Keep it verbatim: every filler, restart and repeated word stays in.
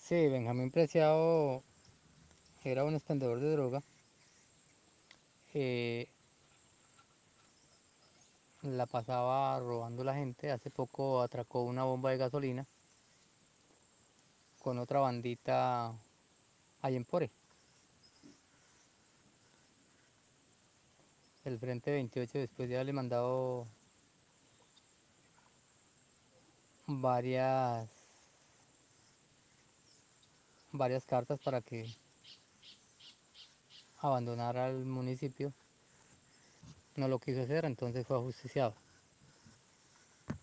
Sí, Benjamín Preciado era un expendedor de droga. eh, la pasaba robando la gente. Hace poco atracó una bomba de gasolina con otra bandita ahí en Pore. El Frente veintiocho, después de haberle mandado varias, varias cartas para que abandonara el municipio, no lo quiso hacer, entonces fue ajusticiado.